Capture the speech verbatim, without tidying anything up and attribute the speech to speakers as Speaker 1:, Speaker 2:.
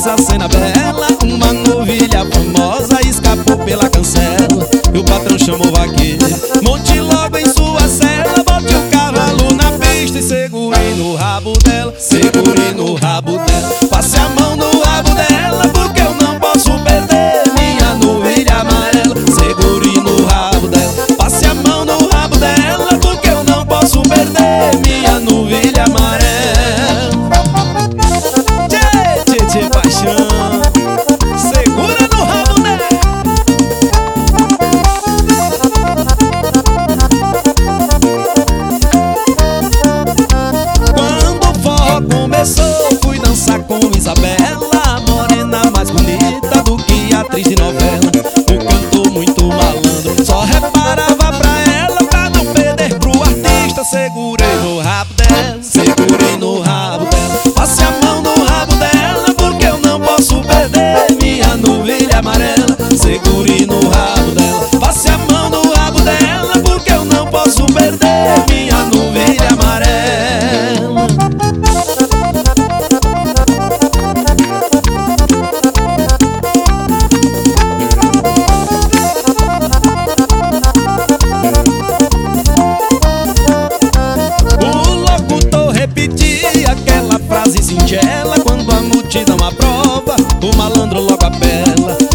Speaker 1: essa cena bela, uma novilha famosa escapou pela cancela e o patrão chamou o vaqueiro. Monte logo em sua cela, bote o cavalo na pista e segure no rabo dela, segure no rabo dela. Passe a mão no rabo dela, porque eu não posso perder minha novilha amarela. Segure no rabo dela, passe a mão no rabo dela, porque eu não posso perder minha novilha amarela. Tchê, tchê, tchê, paixão, segura no rabo dela. Quando o forró começou, fui dançar com Isabela, a morena mais bonita do que atriz de novela. Um cantor muito malandro, só reparava pra ela pra não perder pro artista. Segurei no rabo dela, segurei no rabo dela. Passe a mão no rabo dela, porque eu não posso perder minha novilha amarela. Segure no rabo dela, passe a mão no rabo dela, porque eu não posso perder minha novilha amarela. Repetir aquela frase singela, quando a multidão aprova, o malandro logo apela.